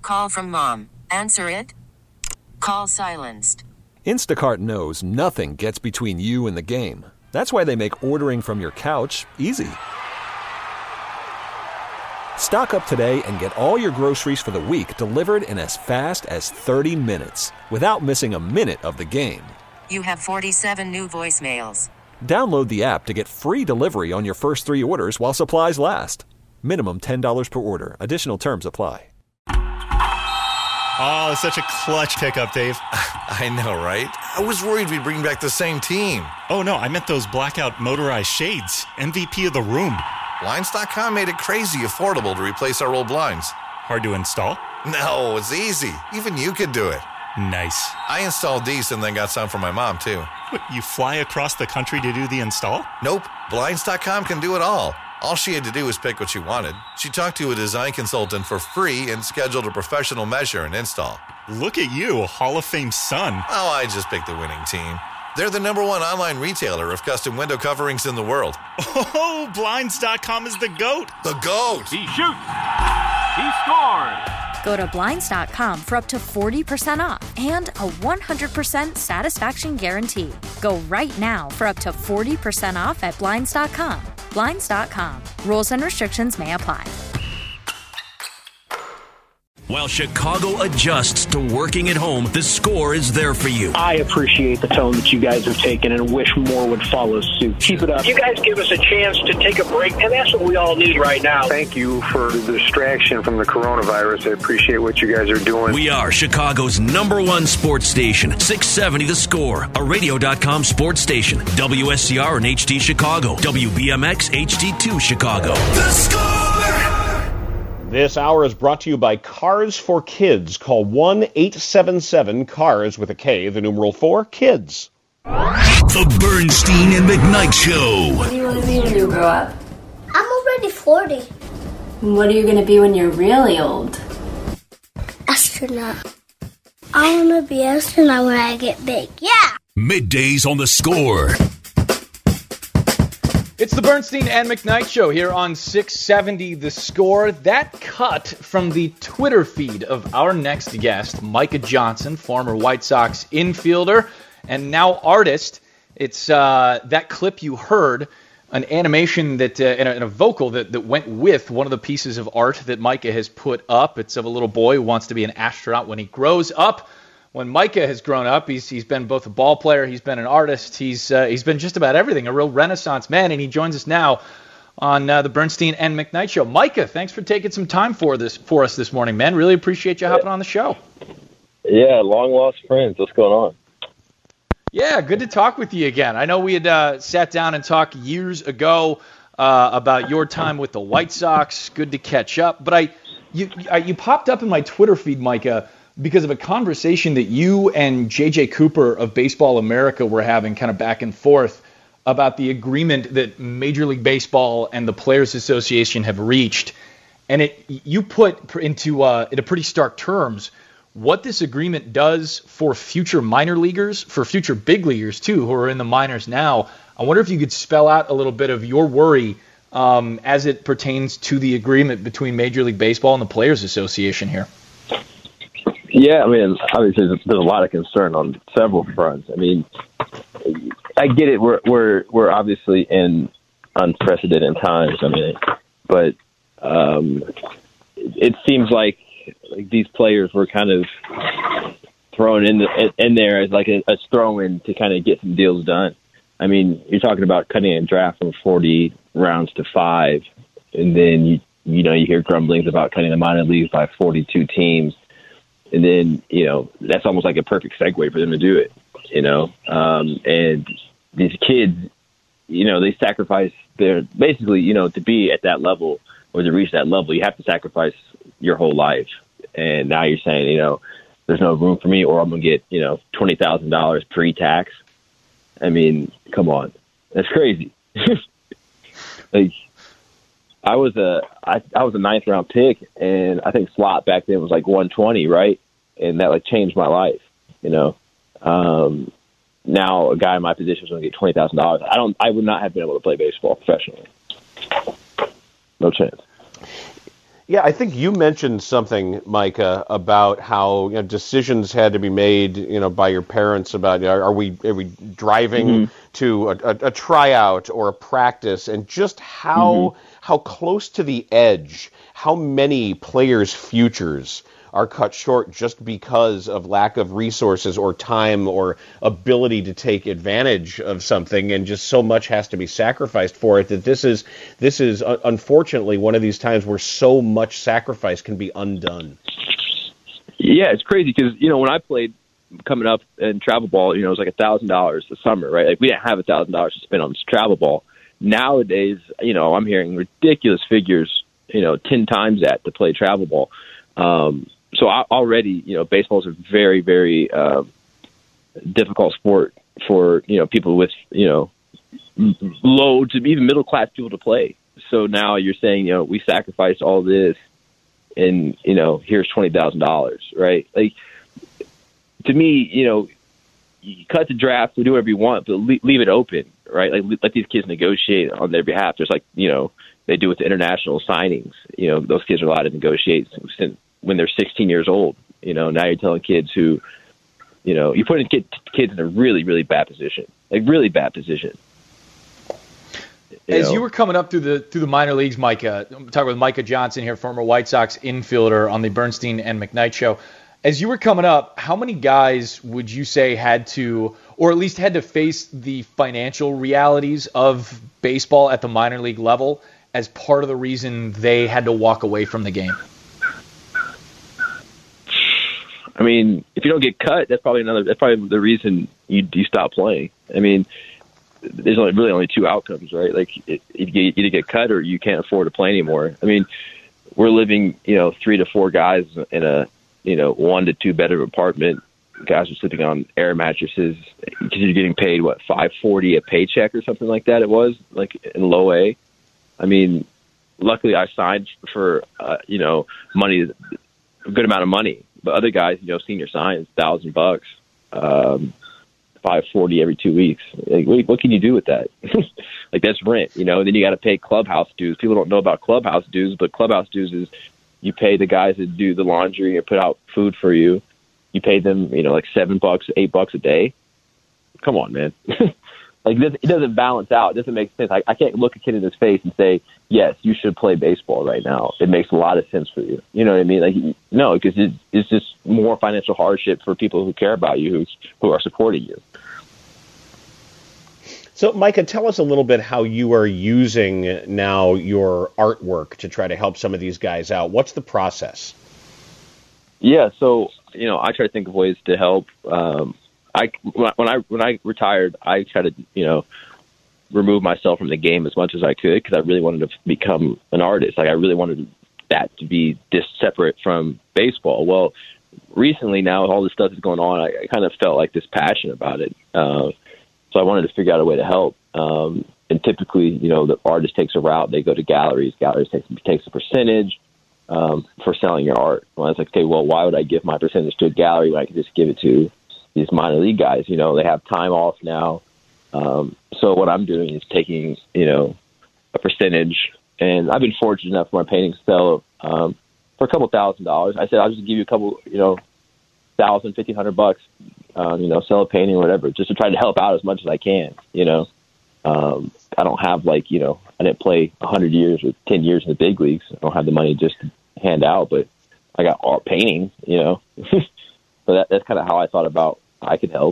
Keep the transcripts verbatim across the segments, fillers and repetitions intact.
call from mom. Answer it. Call silenced. Instacart knows nothing gets between you and the game. That's why they make ordering from your couch easy. Stock up today and get all your groceries for the week delivered in as fast as thirty minutes without missing a minute of the game. You have forty-seven new voicemails. Download the app to get free delivery on your first three orders while supplies last. Minimum ten dollars per order. Additional terms apply. Oh, such a clutch pickup, Dave. I know, right? I was worried we'd bring back the same team. Oh, no, I meant those blackout motorized shades. M V P of the room. Blinds dot com made it crazy affordable to replace our old blinds. Hard to install? No, it's easy. Even you could do it. Nice. I installed these and then got some for my mom, too. What, you fly across the country to do the install? Nope. Blinds dot com can do it all. All she had to do was pick what she wanted. She talked to a design consultant for free and scheduled a professional measure and install. Look at you, Hall of Fame son. Oh, I just picked the winning team. They're the number one online retailer of custom window coverings in the world. Oh, Blinds dot com is the GOAT. The GOAT. He shoots. He scores. Go to Blinds dot com for up to forty percent off and a one hundred percent satisfaction guarantee. Go right now for up to forty percent off at Blinds dot com. Blinds dot com. Rules and restrictions may apply. While Chicago adjusts to working at home, the Score is there for you. I appreciate the tone that you guys have taken and wish more would follow suit. Keep it up. You guys give us a chance to take a break, and that's what we all need right now. Thank you for the distraction from the coronavirus. I appreciate what you guys are doing. We are Chicago's number one sports station, six seventy The Score, a radio dot com sports station, W S C R and H D Chicago, W B M X H D two Chicago. The Score! This hour is brought to you by Cars for Kids. Call one eight seven seven CARS with a K, the numeral four, KIDS. The Bernstein and McKnight Show. What do you want to be when you grow up? I'm already forty. What are you going to be when you're really old? Astronaut. I want to be an astronaut when I get big. Yeah! Middays on The Score. It's the Bernstein and McKnight Show here on six seventy The Score. That cut from the Twitter feed of our next guest, Micah Johnson, former White Sox infielder and now artist. It's uh, that clip you heard, an animation that uh, and, a, and a vocal that, that went with one of the pieces of art that Micah has put up. It's of a little boy who wants to be an astronaut when he grows up. When Micah has grown up, he's he's been both a ball player, he's been an artist, he's uh, he's been just about everything, a real Renaissance man, and he joins us now on uh, the Bernstein and McKnight Show. Micah, thanks for taking some time for this for us this morning, man. Really appreciate you hopping on the show. Yeah, long lost friends. What's going on? Yeah, good to talk with you again. I know we had uh, sat down and talked years ago uh, about your time with the White Sox. Good to catch up. But I you I, you popped up in my Twitter feed, Micah, because of a conversation that you and J J Cooper of Baseball America were having kind of back and forth about the agreement that Major League Baseball and the Players Association have reached. And it you put into uh, into pretty stark terms what this agreement does for future minor leaguers, for future big leaguers too, who are in the minors now. I wonder if you could spell out a little bit of your worry um, as it pertains to the agreement between Major League Baseball and the Players Association here. Yeah, I mean, obviously there's, there's a lot of concern on several fronts. I mean, I get it. We're we're we're obviously in unprecedented times. I mean, but um, it, it seems like like these players were kind of thrown in the, in there as like a, a throw-in to kind of get some deals done. I mean, you're talking about cutting a draft from forty rounds to five, and then you you know you hear grumblings about cutting the minor leagues by forty-two teams. And then, you know, that's almost like a perfect segue for them to do it, you know. Um, and these kids, you know, they sacrifice their basically, you know, to be at that level or to reach that level, you have to sacrifice your whole life. And now you're saying, you know, there's no room for me or I'm going to get, you know, twenty thousand dollars pre-tax. I mean, come on. That's crazy. Like, I was a I, I was a ninth round pick, and I think slot back then was like one twenty, right? And that like changed my life, you know. Um, now a guy in my position is going to get twenty thousand dollars. I don't. I would not have been able to play baseball professionally. No chance. Yeah, I think you mentioned something, Micah, about how you know, decisions had to be made, you know, by your parents about are, are we are we driving mm-hmm. to a, a, a tryout or a practice, and just how mm-hmm. how close to the edge, how many players' futures are cut short just because of lack of resources or time or ability to take advantage of something, and just so much has to be sacrificed for it that this is this is uh, unfortunately one of these times where so much sacrifice can be undone. Yeah, it's crazy because, you know, when I played coming up in travel ball, you know, it was like a thousand dollars a summer, right? Like we didn't have a thousand dollars to spend on travel ball. Nowadays, you know, I'm hearing ridiculous figures, you know, ten times that to play travel ball. Um, So I, already, you know, baseball is a very, very uh, difficult sport for, you know, people with, you know, low to even middle class people to play. So now you're saying, you know, we sacrificed all this and, you know, here's twenty thousand dollars, right? Like, to me, you know, you cut the draft, we do whatever you want, but leave, leave it open, right? Like, let these kids negotiate on their behalf. Just like, you know, they do with the international signings. You know, those kids are allowed to negotiate since when they're sixteen years old. You know, now you're telling kids who, you know, you're putting kid, kids in a really, really bad position, like really bad position. You As know? you were coming up through the through the minor leagues, Micah, I'm talking with Micah Johnson here, former White Sox infielder on the Bernstein and McKnight show. As you were coming up, how many guys would you say had to, or at least had to face the financial realities of baseball at the minor league level as part of the reason they had to walk away from the game? I mean, if you don't get cut, that's probably another. That's probably the reason you you stop playing. I mean, there's only really only two outcomes, right? Like, it, you either get cut or you can't afford to play anymore. I mean, we're living, you know, three to four guys in a, you know, one to two bedroom apartment. Guys are sleeping on air mattresses because you're getting paid what five forty a paycheck or something like that. It was like in low A. I mean, luckily I signed for uh, you know money, a good amount of money. But other guys, you know, senior signs, thousand bucks, um, five forty every two weeks. Like, what, what can you do with that? Like, that's rent, you know. And then you got to pay clubhouse dues. People don't know about clubhouse dues, but clubhouse dues is you pay the guys that do the laundry or put out food for you. You pay them, you know, like seven bucks, eight bucks a day. Come on, man. Like, this, it doesn't balance out. It doesn't make sense. I, I can't look a kid in his face and say, yes, you should play baseball right now. It makes a lot of sense for you. You know what I mean? Like, no, because it, it's just more financial hardship for people who care about you, who, who are supporting you. So, Micah, tell us a little bit how you are using now your artwork to try to help some of these guys out. What's the process? Yeah, so, you know, I try to think of ways to help. Um, I when I when I retired, I tried to, you know, remove myself from the game as much as I could because I really wanted to become an artist. Like, I really wanted that to be this separate from baseball. Well, recently now, all this stuff is going on, I, I kind of felt like this passion about it. Uh, so I wanted to figure out a way to help. Um, and typically, you know, the artist takes a route. They go to galleries. Galleries takes takes a percentage um, for selling your art. Well, I was like, okay, well, why would I give my percentage to a gallery when I could just give it to these minor league guys? You know, they have time off now. Um, so what I'm doing is taking, you know, a percentage, and I've been fortunate enough for my paintings to sell um, for a couple thousand dollars. I said, I'll just give you a couple, you know, thousand, fifteen hundred bucks, um, you know, sell a painting or whatever, just to try to help out as much as I can. You know, um, I don't have like, you know, I didn't play a hundred years or ten years in the big leagues. I don't have the money just to hand out, but I got art painting, you know, so that, that's kind of how I thought about I could help.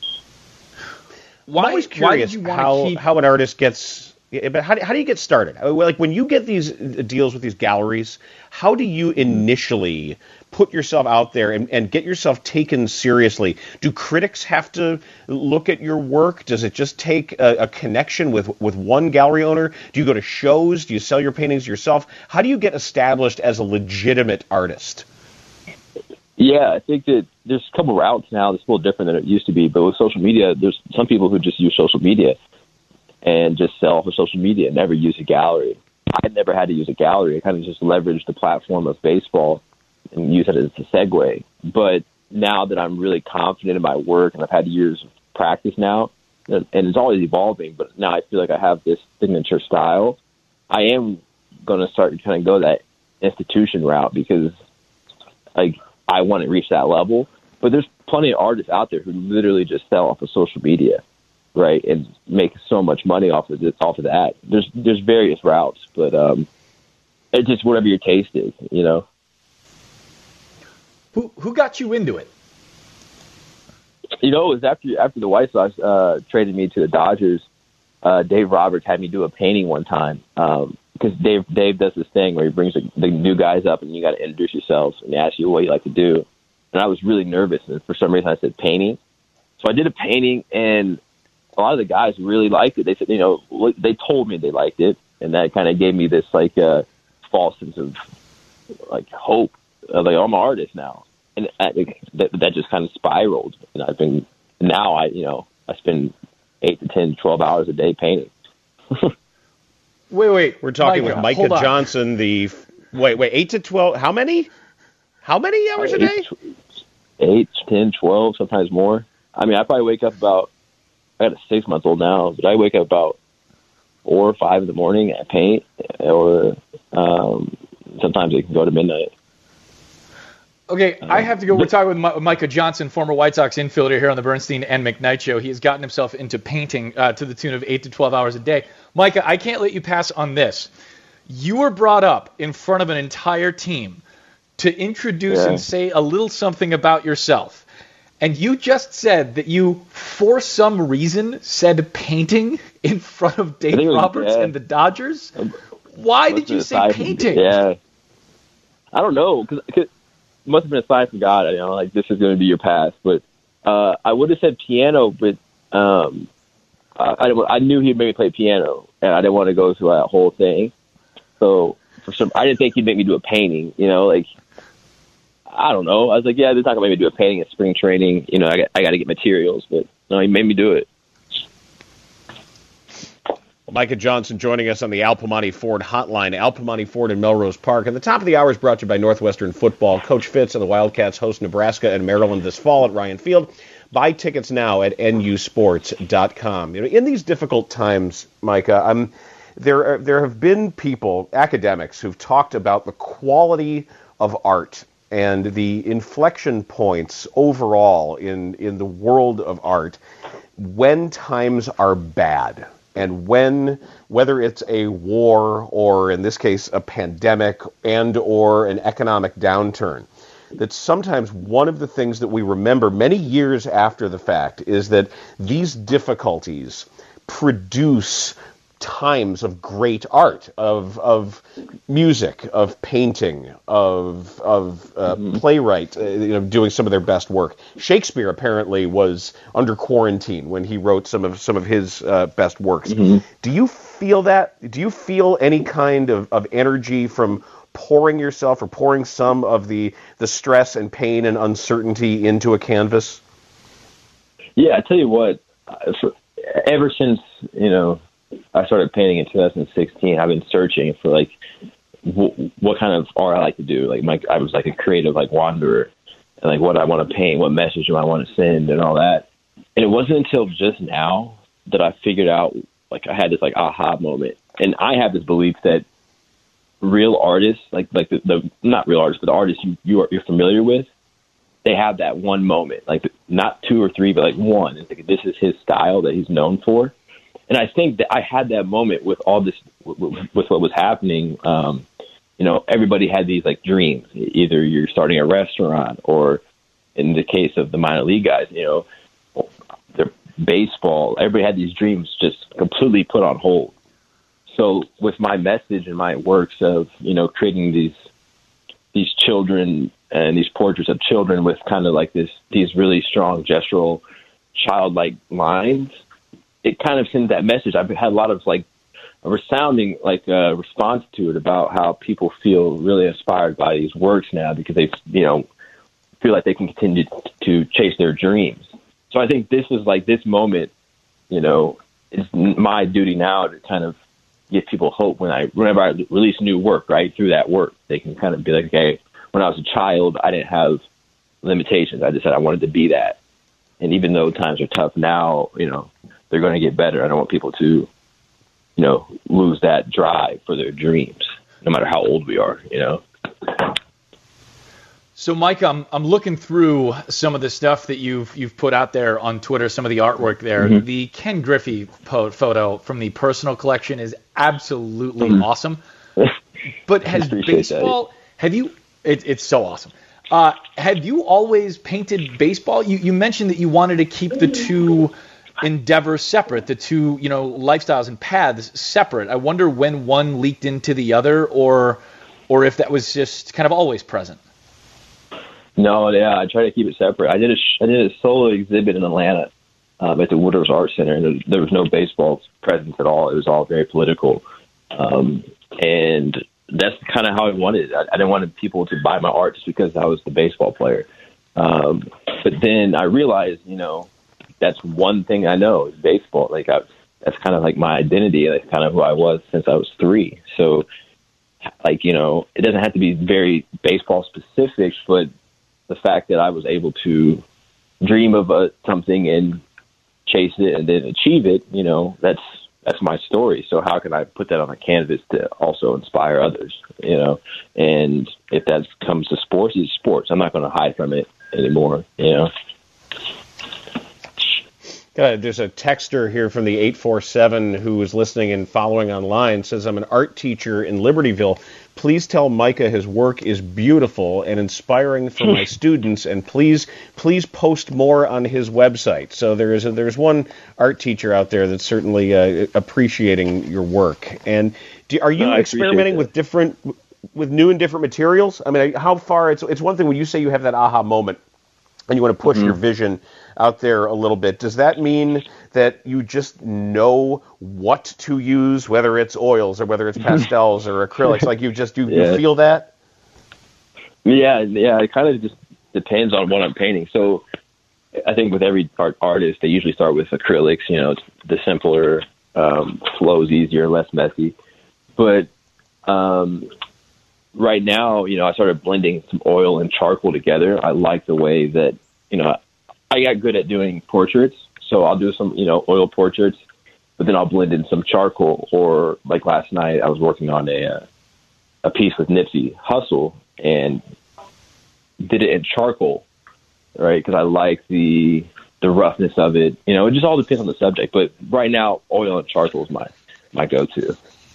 Why, I'm always curious why how, keep... how an artist gets, but how do, how do you get started? Like, when you get these deals with these galleries, how do you initially put yourself out there and, and get yourself taken seriously? Do critics have to look at your work? Does it just take a, a connection with, with one gallery owner? Do you go to shows? Do you sell your paintings yourself? How do you get established as a legitimate artist? Yeah, I think that there's a couple routes now that's a little different than it used to be. But with social media, there's some people who just use social media and just sell for social media and never use a gallery. I never had to use a gallery. I kind of just leveraged the platform of baseball and use it as a segue. But now that I'm really confident in my work and I've had years of practice now, and it's always evolving, but now I feel like I have this signature style, I am going to start to kind of go that institution route because like I want to reach that level. But there's plenty of artists out there who literally just sell off of social media, right, and make so much money off of this, off of that. There's there's various routes, but um, it's just whatever your taste is, you know. Who who got you into it? You know, it was after after the White Sox uh, traded me to the Dodgers. Uh, Dave Roberts had me do a painting one time because um, Dave Dave does this thing where he brings the, the new guys up and you got to introduce yourselves and they ask you what you like to do. And I was really nervous, and for some reason I said painting. So I did a painting, and a lot of the guys really liked it. They said, you know, they told me they liked it, and that kind of gave me this like uh, false sense of like hope. Uh, like, oh, I'm an artist now, and that, that, that just kind of spiraled. And I've been now I you know I spend eight to ten, twelve hours a day painting. wait, wait, we're talking Micah, with Micah Johnson. The wait, wait, eight to twelve. How many? How many hours uh, a day? Eight, ten, twelve, sometimes more. I mean, I probably wake up about, I got a six-month-old now, but I wake up about four or five in the morning and paint, or um, sometimes it can go to midnight. Okay, um, I have to go. We're talking with Micah Johnson, former White Sox infielder here on the Bernstein and McKnight Show. He has gotten himself into painting uh, to the tune of eight to twelve hours a day. Micah, I can't let you pass on this. You were brought up in front of an entire team to introduce yeah. and say a little something about yourself. And you just said that you, for some reason, said painting in front of Dave was, Roberts yeah. and the Dodgers. Why did you say painting? From, yeah. I don't know. Cause, cause it must have been a sign from God. You know, like, this is going to be your path. But uh, I would have said piano, but um, I, I, I knew he'd make me play piano, and I didn't want to go through that whole thing. So for some, I didn't think he'd make me do a painting, you know, like, I don't know. I was like, yeah, they're not going to make me do a painting at spring training. You know, I got, I got to get materials, but no, he made me do it. Micah Johnson joining us on the Al Piemonte Ford hotline. Al Piemonte Ford in Melrose Park. And the top of the hour is brought to you by Northwestern Football. Coach Fitz and the Wildcats host Nebraska and Maryland this fall at Ryan Field. Buy tickets now at N U sports dot com. You know, in these difficult times, Micah, I'm, there are, there have been people, academics, who've talked about the quality of art and the inflection points overall in, in the world of art when times are bad. And when, whether it's a war or, in this case, a pandemic and or an economic downturn, that sometimes one of the things that we remember many years after the fact is that these difficulties produce times of great art, of of music, of painting, of of uh, mm-hmm. playwright, uh, you know, doing some of their best work. Shakespeare apparently was under quarantine when he wrote some of some of his uh, best works. Mm-hmm. Do you feel that? Do you feel any kind of, of energy from pouring yourself or pouring some of the the stress and pain and uncertainty into a canvas? Yeah, I tell you what. For, ever since you know. I started painting in two thousand sixteen. I've been searching for like w- what kind of art I like to do. Like my, I was like a creative like wanderer, and like what I want to paint, what message do I want to send, and all that. And it wasn't until just now that I figured out, like I had this like aha moment. And I have this belief that real artists, like like the, the not real artists, but the artists you, you are you're familiar with, they have that one moment, like not two or three, but like one. It's like this is his style that he's known for. And I think that I had that moment with all this, with what was happening. Um, you know, everybody had these like dreams. Either you're starting a restaurant, or in the case of the minor league guys, you know, their baseball. Everybody had these dreams just completely put on hold. So with my message and my works of, you know, creating these these children and these portraits of children with kind of like this, these really strong gestural, childlike lines, it kind of sends that message. I've had a lot of like a resounding like uh, response to it about how people feel really inspired by these works now because they, you know, feel like they can continue to chase their dreams. So I think this is like this moment, you know, it's my duty now to kind of give people hope when I, whenever I release new work, right, through that work, they can kind of be like, okay, when I was a child, I didn't have limitations. I just said I wanted to be that. And even though times are tough now, you know, they're going to get better. I don't want people to, you know, lose that drive for their dreams, no matter how old we are, you know. So, Mike, I'm I'm looking through some of the stuff that you've you've put out there on Twitter, some of the artwork there. Mm-hmm. The Ken Griffey po- photo from the personal collection is absolutely mm-hmm. awesome. But has baseball? That. Have you? It, it's so awesome. Uh, have you always painted baseball? You you mentioned that you wanted to keep the two endeavors separate, the two you know lifestyles and paths separate. I wonder when one leaked into the other, or or if that was just kind of always present. No, yeah, I try to keep it separate. I did a I did a solo exhibit in Atlanta um, at the Woodrow's Art Center, and there, there was no baseball presence at all. It was all very political, um, and that's kind of how I wanted it. I, I didn't want people to buy my art just because I was the baseball player. Um, but then I realized, you know, that's one thing I know is baseball. Like I, that's kind of like my identity. That's kind of who I was since I was three. So, like you know, it doesn't have to be very baseball specific, but the fact that I was able to dream of a, something and chase it and then achieve it, you know, that's that's my story. So how can I put that on a canvas to also inspire others, you know? And if that comes to sports, it's sports. I'm not going to hide from it anymore, you know? Uh, there's a texter here from the eight four seven who is listening and following online, says, I'm an art teacher in Libertyville. Please tell Micah his work is beautiful and inspiring for my students, and please please post more on his website. So there is a, there's one art teacher out there that's certainly uh, appreciating your work. And do, are you no, experimenting with different, with new and different materials? I mean, how far, it's it's one thing when you say you have that aha moment and you want to push mm-hmm. your vision out there a little bit. Does that mean that you just know what to use, whether it's oils or whether it's pastels or acrylics? Like you just, you, yeah. you feel that? Yeah, yeah. It kind of just depends on what I'm painting. So I think with every art artist, they usually start with acrylics. You know, it's the simpler, um, flows easier, less messy. But um, right now, you know, I started blending some oil and charcoal together. I like the way that, you know, I got good at doing portraits, so I'll do some, you know, oil portraits, but then I'll blend in some charcoal. Or like last night, I was working on a uh, a piece with Nipsey Hussle and did it in charcoal, right? Because I like the the roughness of it. You know, it just all depends on the subject. But right now, oil and charcoal is my my go-to.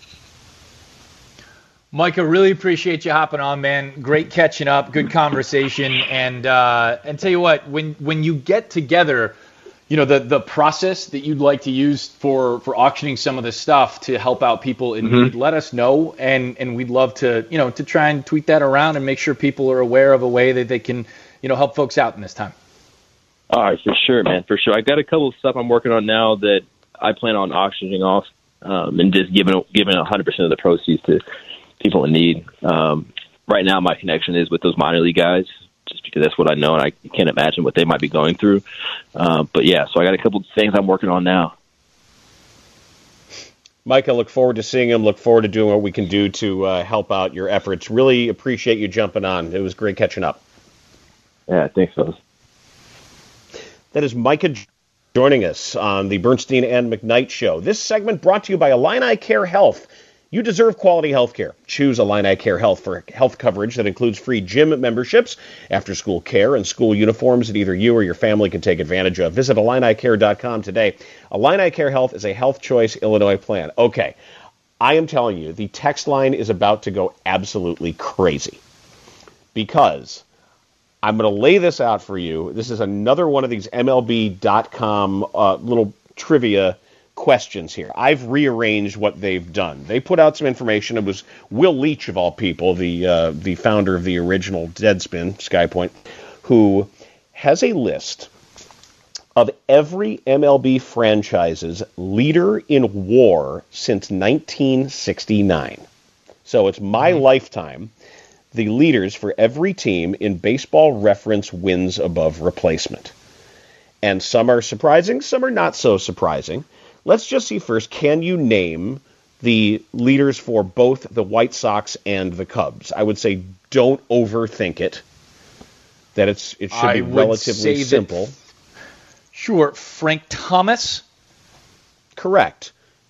Micah, really appreciate you hopping on, man. Great catching up, good conversation, and uh, and tell you what, when when you get together, you know the the process that you'd like to use for, for auctioning some of this stuff to help out people in mm-hmm. need, let us know, and and we'd love to you know to try and tweet that around and make sure people are aware of a way that they can you know help folks out in this time. All right, for sure, man, for sure. I got a couple of stuff I'm working on now that I plan on auctioning off um, and just giving giving one hundred percent of the proceeds to people in need. Um, right now, my connection is with those minor league guys, just because that's what I know, and I can't imagine what they might be going through. Uh, but yeah, so I got a couple of things I'm working on now. Mike, I look forward to seeing him. Look forward to doing what we can do to uh, help out your efforts. Really appreciate you jumping on. It was great catching up. Yeah, thanks, fellas. That is Micah joining us on the Bernstein and McKnight Show. This segment brought to you by Illini Care Health. You deserve quality health care. Choose Illini Care Health for health coverage that includes free gym memberships, after-school care, and school uniforms that either you or your family can take advantage of. Visit Illini Care dot com today. Illini Care Health is a Health Choice Illinois plan. Okay, I am telling you, the text line is about to go absolutely crazy because I'm going to lay this out for you. This is another one of these M L B dot com uh, little trivia questions here. I've rearranged what they've done. They put out some information. It was Will Leach, of all people, the uh, the founder of the original Deadspin, Skypoint, who has a list of every M L B franchise's leader in WAR since nineteen sixty-nine. So it's my mm-hmm. lifetime. The leaders for every team in Baseball Reference wins above replacement. And some are surprising, some are not so surprising. Let's just see first, can you name the leaders for both the White Sox and the Cubs? I would say don't overthink it, that it's it should I be relatively simple. That, sure, Frank Thomas? Correct.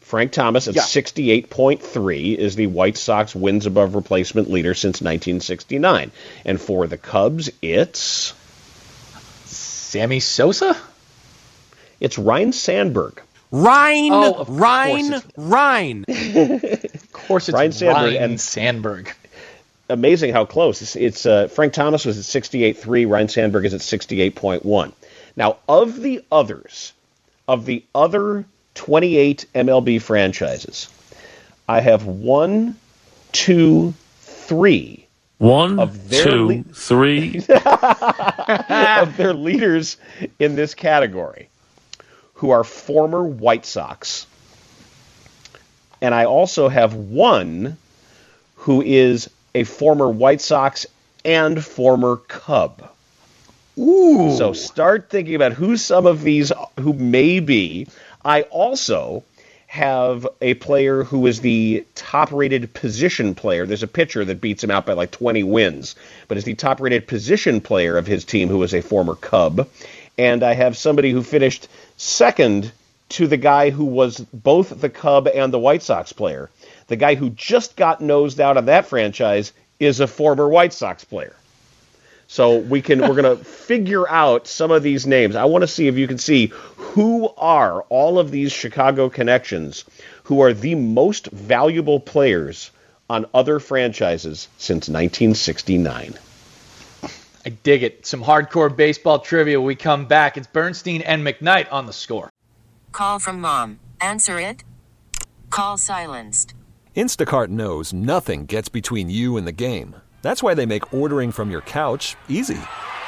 Frank Thomas at Yeah. sixty-eight point three is the White Sox wins above replacement leader since nineteen sixty-nine. And for the Cubs, it's... Sammy Sosa? It's Ryne Sandberg. Ryan, Oh, of Ryan, course Ryan. Of course it's Ryne Sandberg Ryne and- Sandberg. Amazing how close. It's, it's uh, Frank Thomas was at sixty-eight point three. Ryne Sandberg is at sixty-eight point one. Now, of the others, of the other twenty-eight M L B franchises, I have one, two, three. One, of their two, le- three. of their leaders in this category who are former White Sox. And I also have one who is a former White Sox and former Cub. Ooh. So start thinking about who some of these who may be. I also have a player who is the top-rated position player. There's a pitcher that beats him out by like twenty wins, but is the top-rated position player of his team who is a former Cub. And I have somebody who finished second to the guy who was both the Cub and the White Sox player. The guy who just got nosed out of that franchise is a former White Sox player. So we can we're going to figure out some of these names. I want to see if you can see who are all of these Chicago connections who are the most valuable players on other franchises since nineteen sixty-nine. I dig it. Some hardcore baseball trivia. We come back. It's Bernstein and McKnight on The Score. Call from mom. Answer it. Call silenced. Instacart knows nothing gets between you and the game. That's why they make ordering from your couch easy.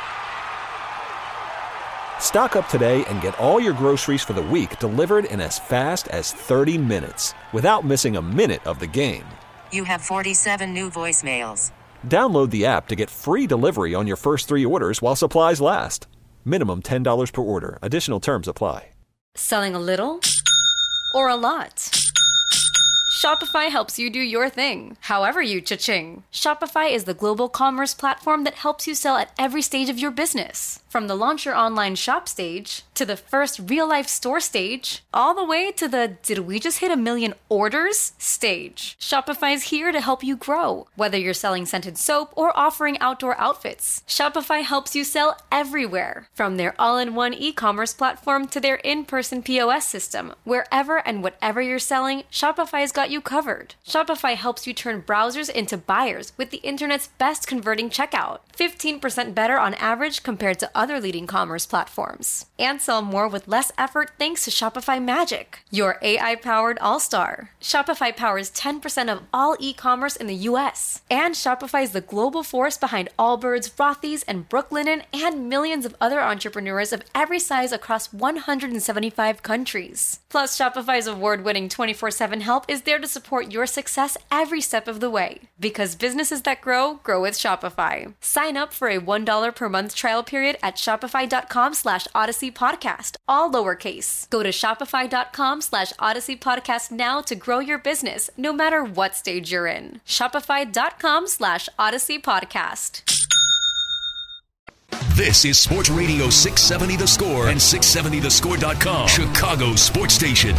Stock up today and get all your groceries for the week delivered in as fast as thirty minutes without missing a minute of the game. You have forty-seven new voicemails. Download the app to get free delivery on your first three orders while supplies last. Minimum ten dollars per order. Additional terms apply. Selling a little or a lot? Shopify helps you do your thing, however you cha-ching. Shopify is the global commerce platform that helps you sell at every stage of your business. From the launch your online shop stage, to the first real-life store stage, all the way to the did we just hit a million orders stage. Shopify's here to help you grow. Whether you're selling scented soap or offering outdoor outfits, Shopify helps you sell everywhere. From their all-in-one e-commerce platform to their in-person P O S system, wherever and whatever you're selling, Shopify's got you covered. Shopify helps you turn browsers into buyers with the internet's best converting checkout. fifteen percent better on average compared to other leading commerce platforms. And sell more with less effort thanks to Shopify Magic, your A I-powered all-star. Shopify powers ten percent of all e-commerce in the U S. And Shopify is the global force behind Allbirds, Rothy's, and Brooklinen, and millions of other entrepreneurs of every size across one hundred seventy-five countries. Plus, Shopify's award-winning twenty-four seven help is there to support your success every step of the way. Because businesses that grow, grow with Shopify. Sign up for a one dollar per month trial period at shopify.com slash Odyssey Podcast, all lowercase. Go to shopify.com slash Odyssey Podcast now to grow your business, no matter what stage you're in. Shopify.com slash Odyssey Podcast. This is Sports Radio six seventy The Score and six seventy the score dot com, Chicago Sports Station.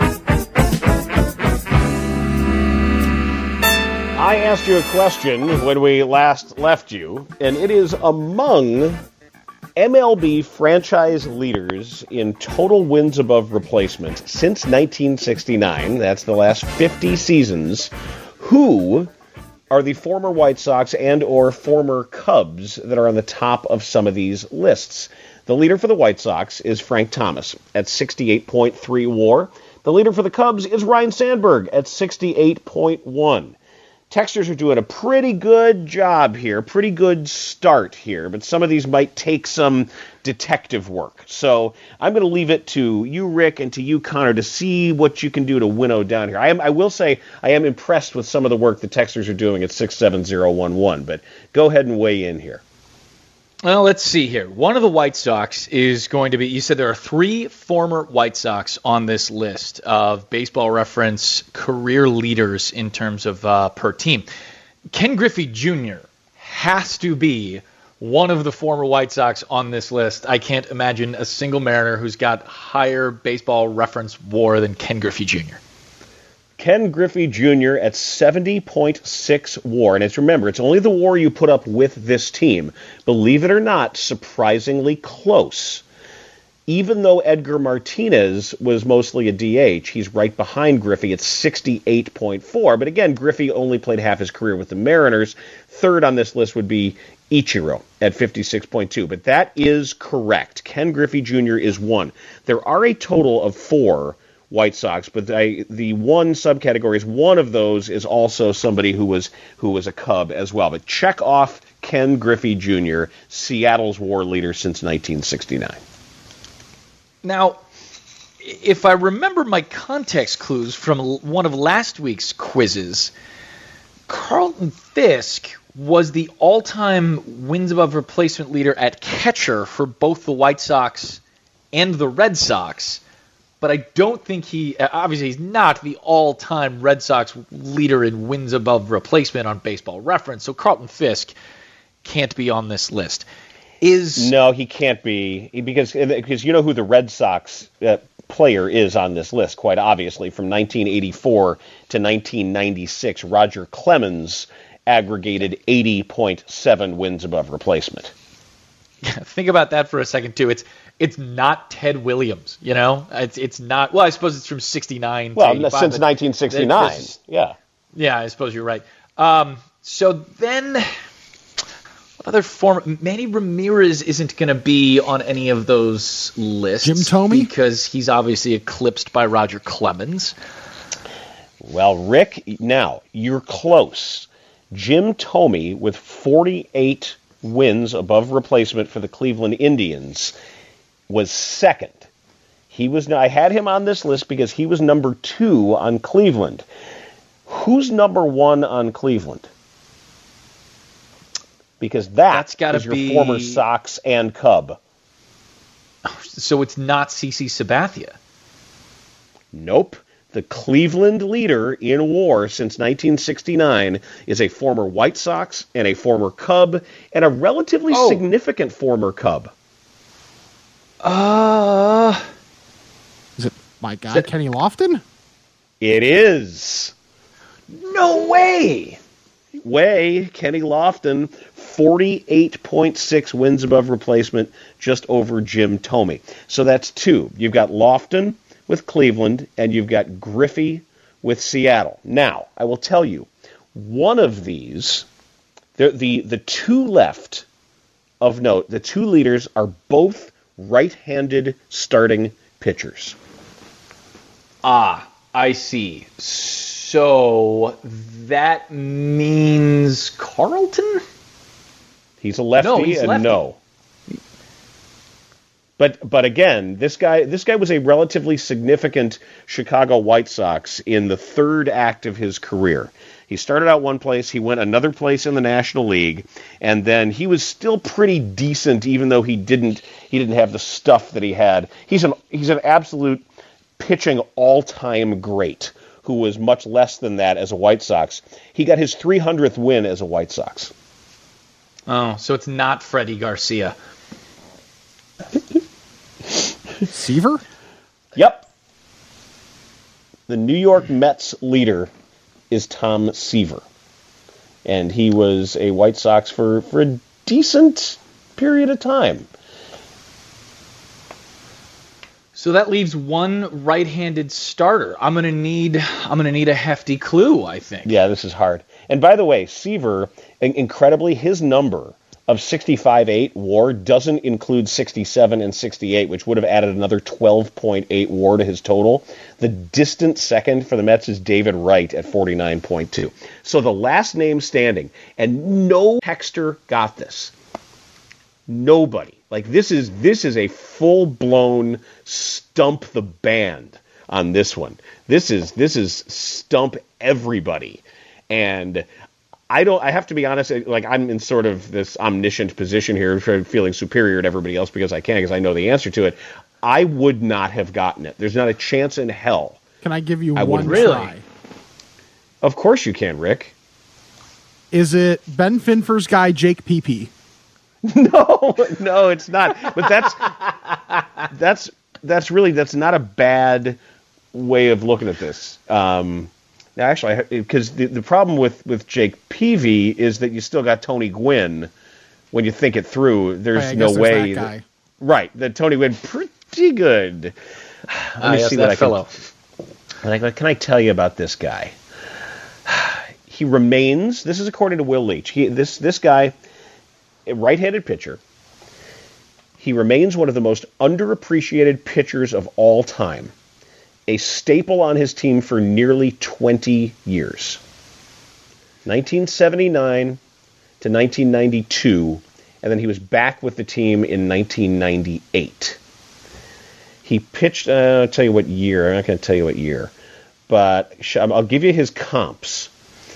I asked you a question when we last left you, and it is among M L B franchise leaders in total wins above replacement since nineteen sixty-nine, that's the last fifty seasons, who are the former White Sox and or former Cubs that are on the top of some of these lists. The leader for the White Sox is Frank Thomas at sixty-eight point three WAR. The leader for the Cubs is Ryne Sandberg at sixty-eight point one. Texters are doing a pretty good job here, pretty good start here, but some of these might take some detective work. So I'm going to leave it to you, Rick, and to you, Connor, to see what you can do to winnow down here. I am, I will say I am impressed with some of the work the Texters are doing at six seven zero one one, but go ahead and weigh in here. Well, let's see here. One of the White Sox is going to be, you said there are three former White Sox on this list of Baseball Reference career leaders in terms of uh, per team. Ken Griffey Junior has to be one of the former White Sox on this list. I can't imagine a single Mariner who's got higher Baseball Reference WAR than Ken Griffey Junior Ken Griffey Junior at seventy point six WAR. And it's remember, it's only the WAR you put up with this team. Believe it or not, surprisingly close. Even though Edgar Martinez was mostly a D H, he's right behind Griffey at sixty-eight point four. But again, Griffey only played half his career with the Mariners. Third on this list would be Ichiro at fifty-six point two. But that is correct. Ken Griffey Junior is one. There are a total of four White Sox, but I, the one subcategory is one of those is also somebody who was who was a Cub as well. But check off Ken Griffey Junior, Seattle's WAR leader since nineteen sixty-nine. Now, if I remember my context clues from one of last week's quizzes, Carlton Fisk was the all-time wins above replacement leader at catcher for both the White Sox and the Red Sox. But I don't think he, obviously he's not the all-time Red Sox leader in wins above replacement on Baseball Reference, so Carlton Fisk can't be on this list. Is No, he can't be, because because you know who the Red Sox uh, player is on this list, quite obviously. From nineteen eighty-four to nineteen ninety-six, Roger Clemens aggregated eighty point seven wins above replacement. Think about that for a second, too. It's it's not Ted Williams, you know? It's it's not, well, I suppose it's from sixty-nine well, to eighty-five. Since nineteen sixty-nine, is, yeah. Yeah, I suppose you're right. Um, so then, what other form? Manny Ramirez isn't going to be on any of those lists. Jim Thome? Because he's obviously eclipsed by Roger Clemens. Well, Rick, now, you're close. Jim Thome with forty-eight wins above replacement for the Cleveland Indians was second. He was I had him on this list because he was number two on Cleveland. Who's number one on Cleveland? Because that That's gotta is your be... former Sox and Cub. So it's not CeCe Sabathia. Nope. The Cleveland leader in WAR since nineteen sixty-nine is a former White Sox and a former Cub and a relatively oh. significant former Cub. Uh, is it my guy, that... Kenny Lofton? It is. No way! Way, Kenny Lofton, forty-eight point six wins above replacement, just over Jim Thome. So that's two. You've got Lofton with Cleveland, and you've got Griffey with Seattle. Now, I will tell you, one of these, the, the, the two left of note, the two leaders are both right-handed starting pitchers. Ah, I see. So that means Carlton? He's a lefty, no, he's and lefty. no. But but again, this guy this guy was a relatively significant Chicago White Sox in the third act of his career. He started out one place, he went another place in the National League, and then he was still pretty decent, even though he didn't he didn't have the stuff that he had. He's an he's an absolute pitching all-time great who was much less than that as a White Sox. He got his three hundredth win as a White Sox. Oh, so it's not Freddie Garcia. Seaver? Yep. The New York Mets leader is Tom Seaver. And he was a White Sox for, for a decent period of time. So that leaves one right-handed starter. I'm gonna need I'm gonna need a hefty clue, I think. Yeah, this is hard. And by the way, Seaver, incredibly, his number of sixty-five eight WAR doesn't include sixty-seven and sixty-eight, which would have added another twelve point eight WAR to his total. The distant second for the Mets is David Wright at forty-nine point two. So the last name standing, and no texter got this. Nobody. Like this is this is a full-blown stump the band on this one. This is this is stump everybody. And I don't. I have to be honest. Like I'm in sort of this omniscient position here, feeling superior to everybody else because I can, because I know the answer to it. I would not have gotten it. There's not a chance in hell. Can I give you I one really? try? Of course you can, Rick. Is it Ben Finfer's guy, Jake Pepe? No, no, it's not. But that's that's that's really that's not a bad way of looking at this. Um, Now, actually, because the, the problem with, with Jake Peavy is that you still got Tony Gwynn. When you think it through, there's right, no there's way. That that, right, that Tony Gwynn pretty good. Let ah, me yes, see that what I fellow. can. Like, what can I tell you about this guy? He remains. This is according to Will Leach. He this this guy, a right-handed pitcher. He remains one of the most underappreciated pitchers of all time. A staple on his team for nearly twenty years. nineteen seventy-nine to nineteen ninety-two, and then he was back with the team in nineteen ninety-eight. He pitched, uh, I'll tell you what year, I'm not going to tell you what year, but I'll give you his comps.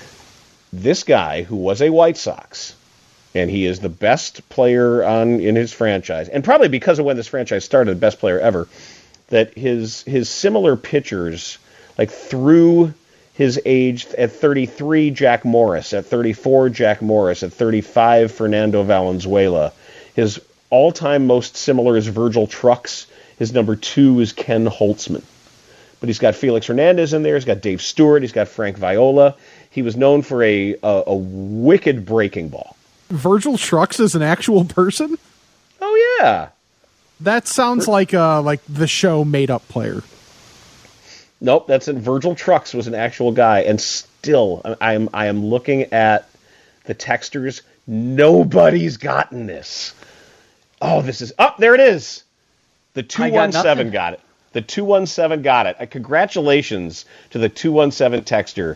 This guy, who was a White Sox, and he is the best player on in his franchise, and probably because of when this franchise started, the best player ever, that his his similar pitchers, like through his age, at thirty-three, Jack Morris, at thirty-four, Jack Morris, at thirty-five, Fernando Valenzuela. His all-time most similar is Virgil Trucks. His number two is Ken Holtzman. But he's got Felix Hernandez in there. He's got Dave Stewart. He's got Frank Viola. He was known for a, a, a wicked breaking ball. Virgil Trucks is an actual person? Oh, yeah. That sounds like uh, like the show made-up player. Nope, that's it. Virgil Trucks was an actual guy, and still, I am I am looking at the texters. Nobody's gotten this. Oh, this is up. Oh, there it is. The two one seven got, got it. The two one seven got it. Uh, congratulations to the two one seven texter.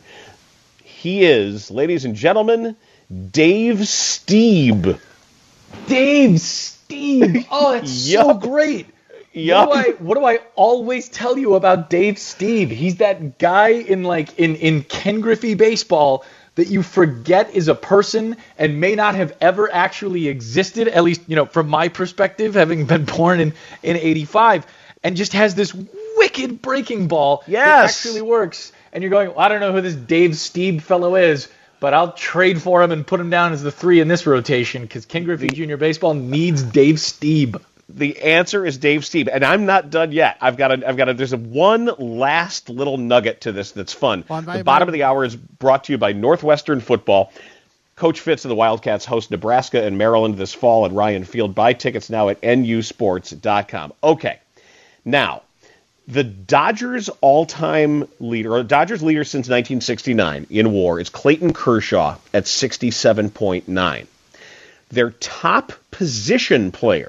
He is, ladies and gentlemen, Dave Steeb. Dave Steeb. Oh, that's yep. so great. Yep. What do I what do I always tell you about Dave Steeb? He's that guy in like in, in Ken Griffey baseball that you forget is a person and may not have ever actually existed, at least, you know, from my perspective, having been born in, in eighty-five, and just has this wicked breaking ball yes. that actually works. And you're going, well, I don't know who this Dave Steeb fellow is, but I'll trade for him and put him down as the three in this rotation because Ken Griffey Junior Baseball needs Dave Steeb. The answer is Dave Steeb, and I'm not done yet. I've got a, I've got a, there's a one last little nugget to this that's fun. Well, the bottom of the hour is brought to you by Northwestern Football. Coach Fitz of the Wildcats host Nebraska and Maryland this fall at Ryan Field. Buy tickets now at N U sports dot com. Okay, now the Dodgers' all-time leader, or Dodgers leader since nineteen sixty-nine in WAR, is Clayton Kershaw at sixty-seven point nine. Their top position player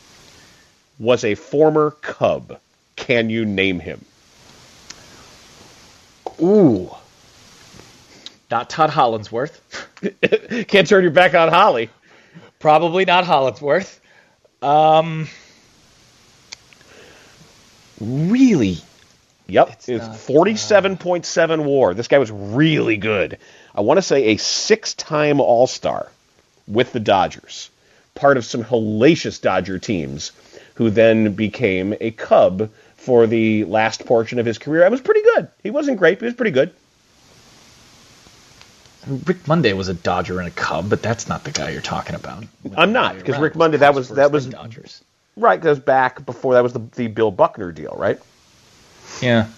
was a former Cub. Can you name him? Ooh. Not Todd Hollandsworth. Can't turn your back on Holly. Probably not Hollandsworth. Um, really? Yep. It's, it's forty-seven point seven WAR. This guy was really good. I want to say a six-time All-Star with the Dodgers. Part of some hellacious Dodger teams, who then became a Cub for the last portion of his career. It was pretty good. He wasn't great, but he was pretty good. Rick Monday was a Dodger and a Cub, but that's not the guy you're talking about. I'm not, because Rick Monday, that was that was Dodgers. Right, that was back before that was the, the Bill Buckner deal, right? Yeah.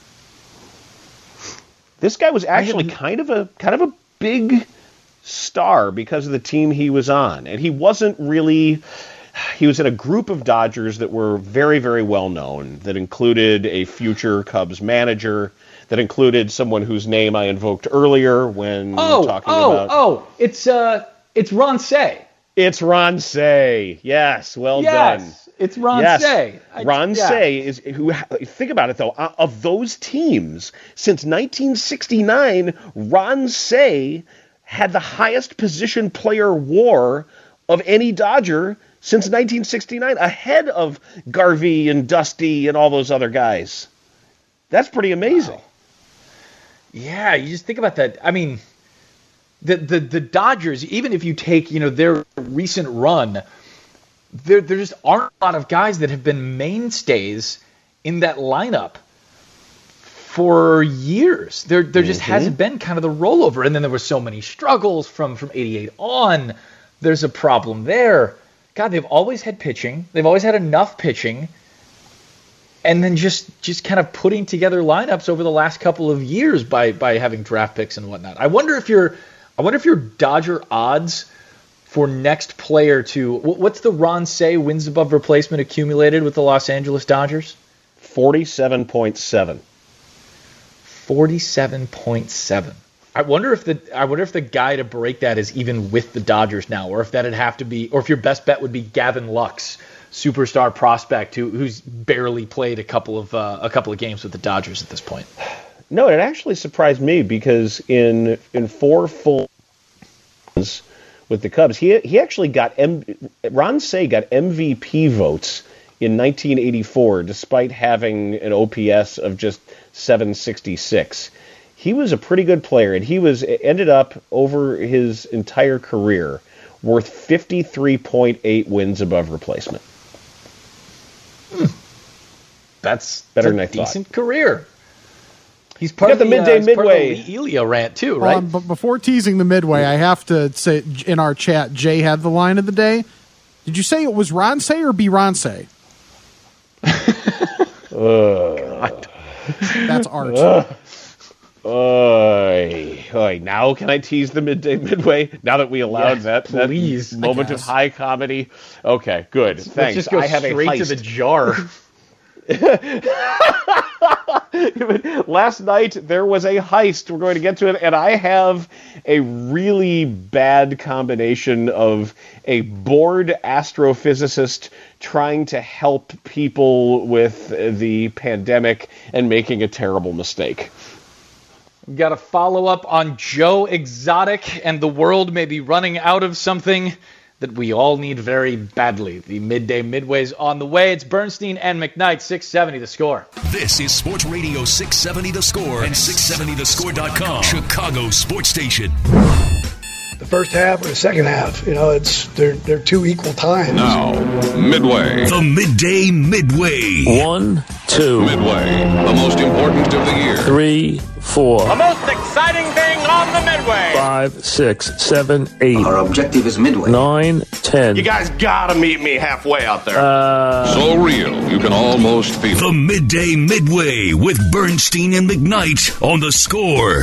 This guy was actually kind of a kind of a big star because of the team he was on, and he wasn't really. He was in a group of Dodgers that were very, very well known, that included a future Cubs manager, that included someone whose name I invoked earlier when oh, talking oh, about... Oh, oh, it's uh, it's Ron Cey. It's Ron Cey. Yes, well yes, done. It's Ron yes. Cey. I, Ron yeah. Cey is who. Think about it though. Of those teams since nineteen sixty-nine, Ron Cey had the highest position player WAR of any Dodger since nineteen sixty-nine, ahead of Garvey and Dusty and all those other guys. That's pretty amazing. Wow. Yeah, you just think about that. I mean, the the the Dodgers, even if you take, you know, their recent run, there there just aren't a lot of guys that have been mainstays in that lineup for years. There there just mm-hmm. hasn't been kind of the rollover, and then there were so many struggles from from eighty-eight on. There's a problem there. God, they've always had pitching. They've always had enough pitching. and then just just kind of putting together lineups over the last couple of years by by having draft picks and whatnot. I wonder if you're I wonder if your Dodger odds for next player to what's the Ron Cey wins above replacement accumulated with the Los Angeles Dodgers? forty-seven point seven. forty-seven point seven. I wonder if the I wonder if the guy to break that is even with the Dodgers now, or if that'd have to be, or if your best bet would be Gavin Lux, superstar prospect who who's barely played a couple of uh, a couple of games with the Dodgers at this point. No, it actually surprised me because in in four full seasons with the Cubs, he he actually got M, Ron Cey got M V P votes in nineteen eighty-four, despite having an O P S of just seven sixty-six. He was a pretty good player, and he was ended up over his entire career worth fifty-three point eight wins above replacement. Hmm. That's better that's than I a decent thought. Career. He's part You of got the, the midday uh, he's part of midway. the Lee Elio rant too, right? Um, but before teasing the midway, I have to say in our chat, Jay had the line of the day. Did you say it was Ron Cey or B. Ron Cey? uh, That's art. Uh, Oy, oy. Now can I tease the midday midway? Now that we allowed Yeah, that, that please, moment of high comedy. Okay, good. Let's Thanks. just go I have straight a to the jar. Last night there was a heist. We're going to get to it, and I have a really bad combination of a bored astrophysicist trying to help people with the pandemic and making a terrible mistake. We've got a follow-up on Joe Exotic, and the world may be running out of something that we all need very badly. The Midday Midway's on the way. It's Bernstein and McKnight, six seventy The Score. This is Sports Radio six seventy The Score and six seventy the score dot com, Chicago sports station. The first half or the second half, you know, it's they're they're two equal times. Now, Midway. The Midday Midway. One, two. Midway, the most important of the year. Three, four. The most exciting thing on the Midway. Five, six, seven, eight. Our objective is Midway. Nine, ten. You guys gotta meet me halfway out there. Uh, so real, you can almost feel it. The Midday Midway with Bernstein and McKnight on The Score.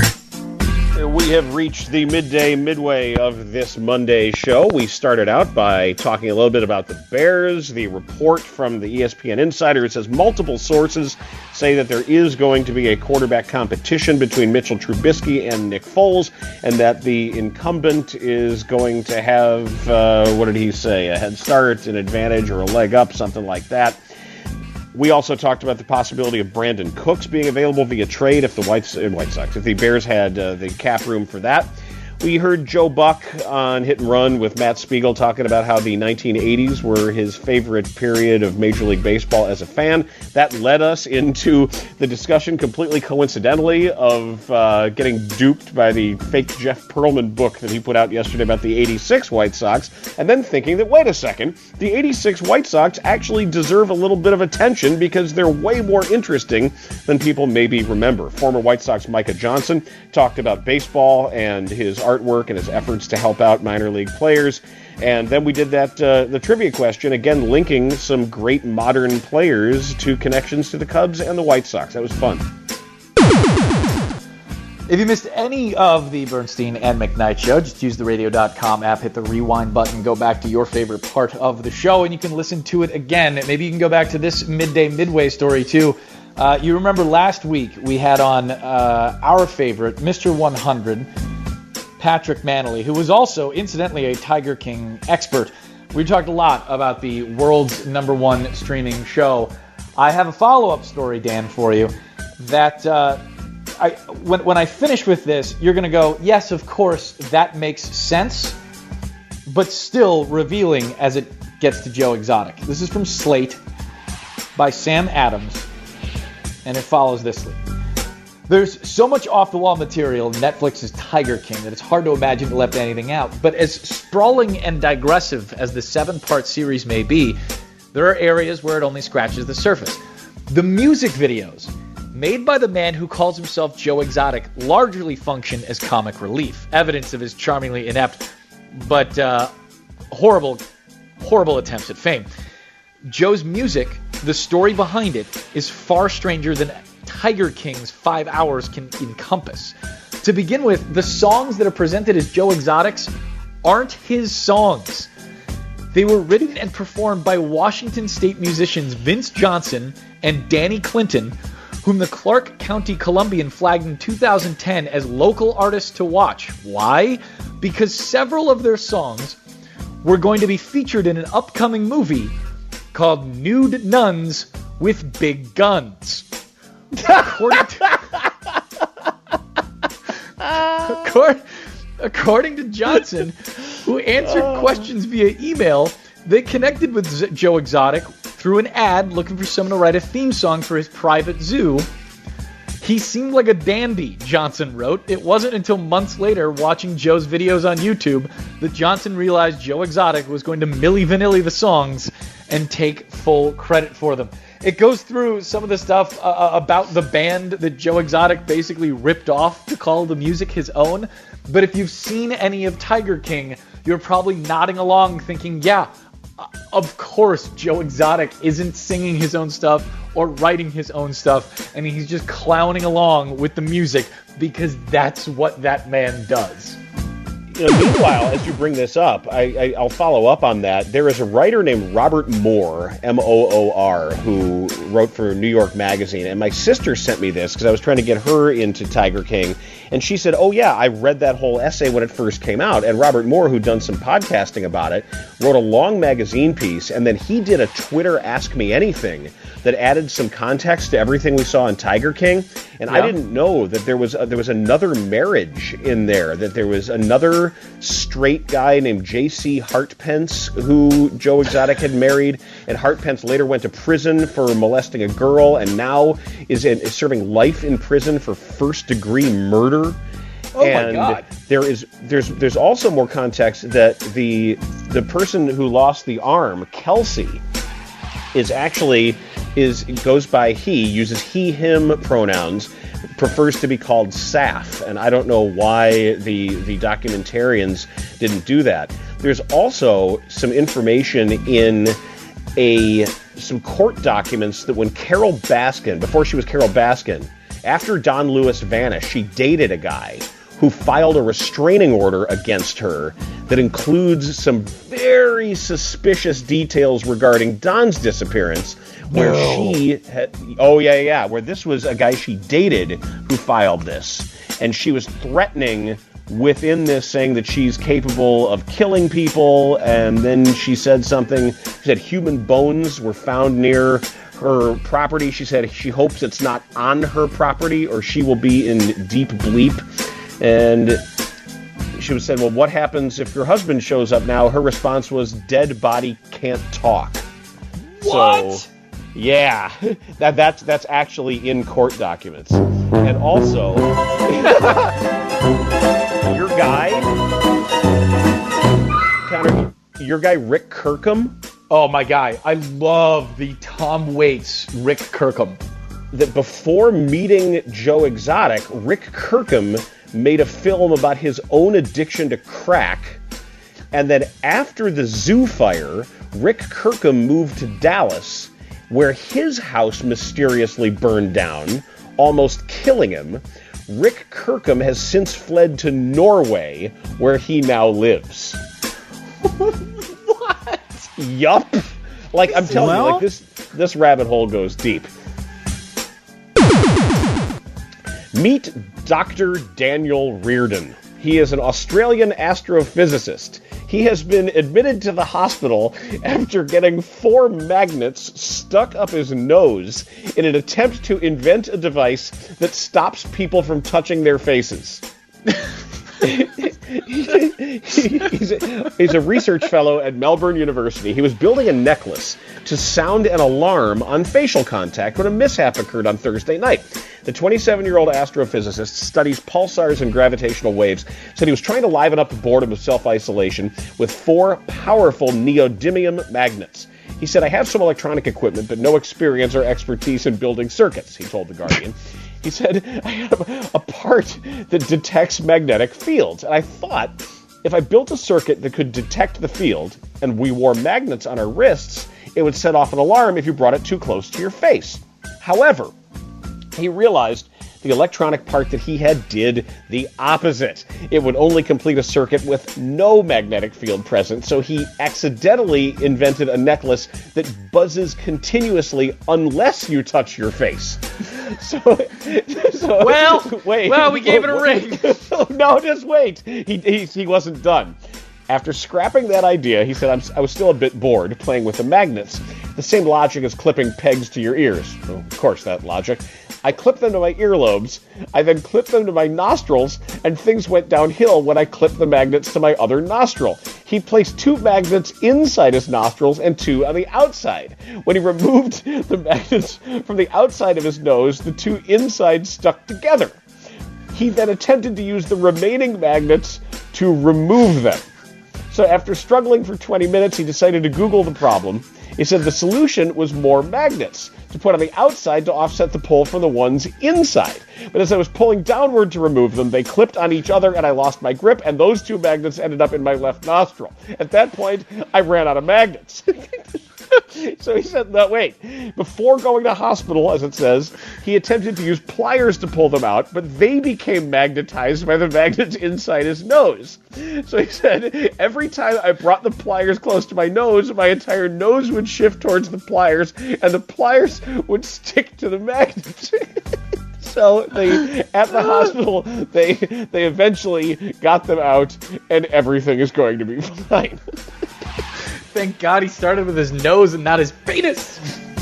We have reached the midday midway of this Monday show. We started out by talking a little bit about the Bears. The report from the E S P N Insider, it says multiple sources say that there is going to be a quarterback competition between Mitchell Trubisky and Nick Foles, and that the incumbent is going to have, uh, what did he say, a head start, an advantage, or a leg up, something like that. We also talked about the possibility of Brandon Cooks being available via trade if the White, uh, White Sox, if the Bears had uh, the cap room for that. We heard Joe Buck on Hit and Run with Matt Spiegel talking about how the nineteen eighties were his favorite period of Major League Baseball as a fan. That led us into the discussion, completely coincidentally, of uh, getting duped by the fake Jeff Pearlman book that he put out yesterday about the eighty-six White Sox, and then thinking that, wait a second, the eighty-six White Sox actually deserve a little bit of attention because they're way more interesting than people maybe remember. Former White Sox Micah Johnson talked about baseball and his artwork and his efforts to help out minor league players. And then we did that, uh, the trivia question, again linking some great modern players to connections to the Cubs and the White Sox. That was fun. If you missed any of the Bernstein and McKnight show, just use the radio dot com app, hit the rewind button, go back to your favorite part of the show, and you can listen to it again. Maybe you can go back to this Midday Midway story, too. Uh, you remember last week we had on uh, our favorite, Mister one hundred, Patrick Manley, who was also, incidentally, a Tiger King expert. We talked a lot about the world's number one streaming show. I have a follow-up story, Dan, for you, that uh, I, when, when I finish with this, you're going to go, yes, of course, that makes sense, but still revealing as it gets to Joe Exotic. This is from Slate by Sam Adams, and it follows this way. There's so much off-the-wall material in Netflix's Tiger King that it's hard to imagine it left anything out. But as sprawling and digressive as the seven-part series may be, there are areas where it only scratches the surface. The music videos, made by the man who calls himself Joe Exotic, largely function as comic relief, evidence of his charmingly inept but uh, horrible, horrible attempts at fame. Joe's music, the story behind it, is far stranger than Tiger King's five hours can encompass. To begin with, the songs that are presented as Joe Exotic's aren't his songs. They were written and performed by Washington State musicians Vince Johnson and Danny Clinton, whom the Clark County Columbian flagged in two thousand ten as local artists to watch. Why? Because several of their songs were going to be featured in an upcoming movie called Nude Nuns with Big Guns. According to, according, according to Johnson, who answered oh. questions via email, they connected with Z- Joe Exotic through an ad looking for someone to write a theme song for his private zoo. He seemed like a dandy, Johnson wrote. It wasn't until months later, watching Joe's videos on YouTube, that Johnson realized Joe Exotic was going to Milli Vanilli the songs and take full credit for them. It goes through some of the stuff uh, about the band that Joe Exotic basically ripped off to call the music his own. But if you've seen any of Tiger King, you're probably nodding along thinking, yeah, of course Joe Exotic isn't singing his own stuff or writing his own stuff, and he's just clowning along with the music because that's what that man does. You know, meanwhile, as you bring this up, I, I, I'll follow up on that. There is a writer named Robert Moore, M O O R, who wrote for New York Magazine, and my sister sent me this because I was trying to get her into Tiger King, and she said, oh yeah, I read that whole essay when it first came out, and Robert Moore, who'd done some podcasting about it, wrote a long magazine piece, and then he did a Twitter Ask Me Anything that added some context to everything we saw in Tiger King, and yeah. I didn't know that there was a, there was another marriage in there, that there was another straight guy named J C Hartpence who Joe Exotic had married, and Hartpence later went to prison for molesting a girl, and now is, in, is serving life in prison for first-degree murder. Oh and my God! There is there's there's also more context that the the person who lost the arm, Kelsey, is actually is goes by he, uses he him pronouns, prefers to be called Saf, and I don't know why the the documentarians didn't do that. There's also some information in a some court documents that when Carol Baskin, before she was Carol Baskin, after Don Lewis vanished, she dated a guy who filed a restraining order against her that includes some very suspicious details regarding Don's disappearance, where no. she had, oh yeah, yeah, where this was a guy she dated who filed this, and she was threatening within this, saying that she's capable of killing people, and then she said something, she said human bones were found near her property. She said she hopes it's not on her property or she will be in deep bleep. And she was saying, well, what happens if your husband shows up now? Her response was, dead body can't talk. What? So, yeah, that that's that's actually in court documents. And also, your guy, Connor, your guy Rick Kirkham. Oh, my guy. I love the Tom Waits Rick Kirkham. That before meeting Joe Exotic, Rick Kirkham made a film about his own addiction to crack, and then after the zoo fire, Rick Kirkham moved to Dallas, where his house mysteriously burned down, almost killing him. Rick Kirkham has since fled to Norway, where he now lives. What? Yup. Like, I'm telling well? you, like this this rabbit hole goes deep. Meet Doctor Daniel Reardon. He is an Australian astrophysicist. He has been admitted to the hospital after getting four magnets stuck up his nose in an attempt to invent a device that stops people from touching their faces. he's, a, he's a research fellow at Melbourne University. He was building a necklace to sound an alarm on facial contact when a mishap occurred on Thursday night. The twenty-seven-year-old astrophysicist studies pulsars and gravitational waves, said he was trying to liven up the boredom of self-isolation with four powerful neodymium magnets. He said, I have some electronic equipment, but no experience or expertise in building circuits, he told The Guardian. He said, I have a part that detects magnetic fields. And I thought, if I built a circuit that could detect the field, and we wore magnets on our wrists, it would set off an alarm if you brought it too close to your face. However, he realized the electronic part that he had did the opposite. It would only complete a circuit with no magnetic field present, so he accidentally invented a necklace that buzzes continuously unless you touch your face. So, so well, wait, well, we gave it a ring. No, just wait. He, he he wasn't done. After scrapping that idea, he said, I'm, I was still a bit bored playing with the magnets. The same logic as clipping pegs to your ears. Well, of course, that logic. I clipped them to my earlobes. I then clipped them to my nostrils, and things went downhill when I clipped the magnets to my other nostril. He placed two magnets inside his nostrils and two on the outside. When he removed the magnets from the outside of his nose, the two inside stuck together. He then attempted to use the remaining magnets to remove them. So after struggling for twenty minutes, he decided to Google the problem. He said the solution was more magnets to put on the outside to offset the pull from the ones inside. But as I was pulling downward to remove them, they clipped on each other and I lost my grip, and those two magnets ended up in my left nostril. At that point, I ran out of magnets. So he said, no, wait, before going to hospital, as it says, he attempted to use pliers to pull them out, but they became magnetized by the magnets inside his nose. So he said, every time I brought the pliers close to my nose, my entire nose would shift towards the pliers, and the pliers would stick to the magnets. So they, at the hospital, they they eventually got them out, and everything is going to be fine. Thank God he started with his nose and not his penis.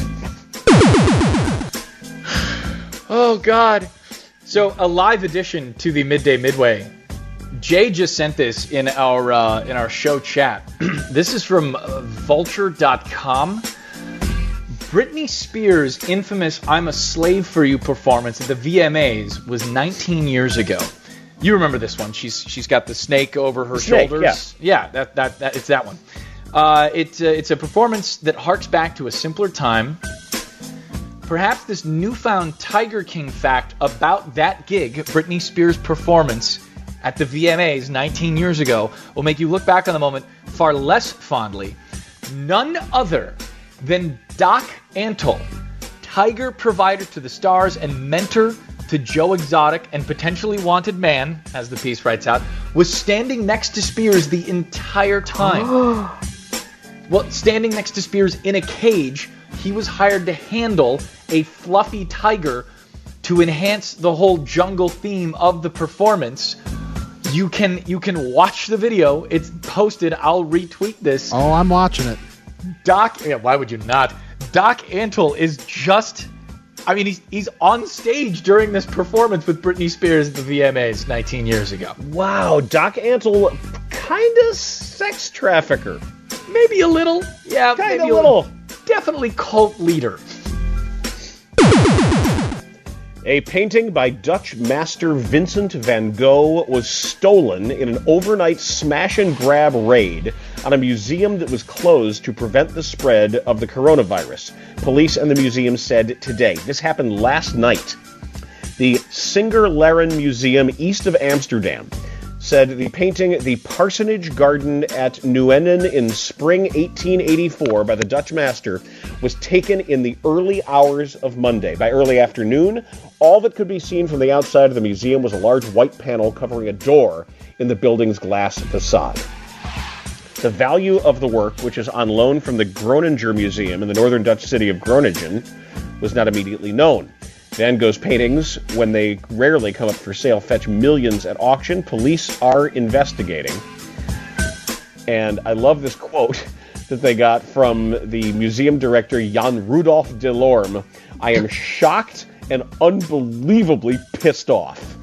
Oh, God. So, a live addition to the Midday Midway. Jay just sent this in our uh, in our show chat. This is from uh, vulture dot com. Britney Spears' infamous I'm a Slave for You performance at the V M As was nineteen years ago. You remember this one. She's She's got the snake over her snake, shoulders. Yeah, yeah that, that, that, it's that one. Uh, it, uh, it's a performance that harks back to a simpler time. Perhaps this newfound Tiger King fact about that gig, Britney Spears' performance at the V M As nineteen years ago, will make you look back on the moment far less fondly. None other than Doc Antle, Tiger provider to the stars and mentor to Joe Exotic and potentially wanted man, as the piece writes out, was standing next to Spears the entire time. Well, standing next to Spears in a cage, he was hired to handle a fluffy tiger to enhance the whole jungle theme of the performance. You can you can watch the video. It's posted. I'll retweet this. Oh, I'm watching it. Doc, yeah, why would you not? Doc Antle is just, I mean, he's he's on stage during this performance with Britney Spears at the V M As nineteen years ago. Wow, Doc Antle, kind of sex trafficker. Maybe a little. Yeah, kind maybe of a little. Definitely cult leader. A painting by Dutch master Vincent van Gogh was stolen in an overnight smash-and-grab raid on a museum that was closed to prevent the spread of the coronavirus. Police and the museum said today. This happened last night. The Singer-Laren Museum east of Amsterdam said the painting The Parsonage Garden at Nuenen in spring eighteen eighty-four by the Dutch master was taken in the early hours of Monday. By early afternoon, all that could be seen from the outside of the museum was a large white panel covering a door in the building's glass facade. The value of the work, which is on loan from the Groninger Museum in the northern Dutch city of Groningen, was not immediately known. Van Gogh's paintings, when they rarely come up for sale, fetch millions at auction. Police are investigating. And I love this quote that they got from the museum director, Jan Rudolf Delorme. I am shocked and unbelievably pissed off.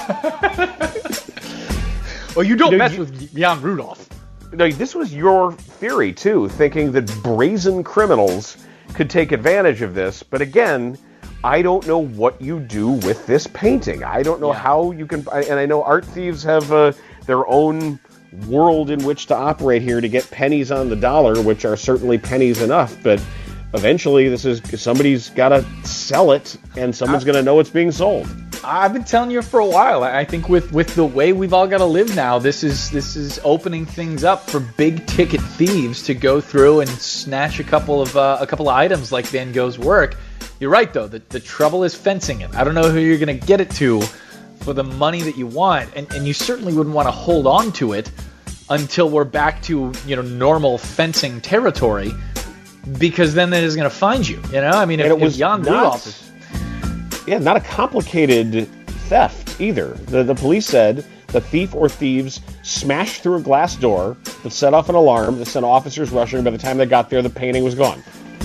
Well, you don't you know, mess you, with Jan Rudolph. No, this was your theory, too, thinking that brazen criminals could take advantage of this. But again, I don't know what you do with this painting. I don't know yeah. how you can... And I know art thieves have uh, their own world in which to operate here to get pennies on the dollar, which are certainly pennies enough. But eventually, this is somebody's got to sell it, and someone's going to know it's being sold. I've been telling you for a while. I think with, with the way we've all got to live now, this is this is opening things up for big ticket thieves to go through and snatch a couple of uh, a couple of items like Van Gogh's work. You're right though. The the trouble is fencing it. I don't know who you're going to get it to for the money that you want, and and you certainly wouldn't want to hold on to it until we're back to, you know, normal fencing territory, because then that is going to find you. You know, I mean, if, it was if Jan not, Rudolph is yeah, not a complicated theft either. The the police said the thief or thieves smashed through a glass door that set off an alarm that sent officers rushing. By the time they got there, the painting was gone.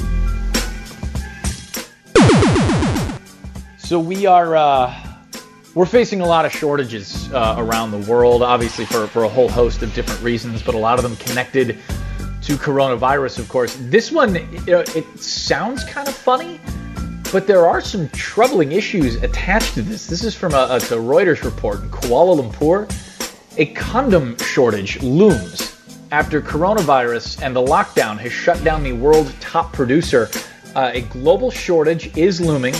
So we are uh, we're facing a lot of shortages uh, around the world, obviously for, for a whole host of different reasons, but a lot of them connected to coronavirus, of course. This one, you know, it sounds kind of funny, but there are some troubling issues attached to this. This is from a, a, a Reuters report in Kuala Lumpur. A condom shortage looms after coronavirus and the lockdown has shut down the world's top producer. Uh, a global shortage is looming.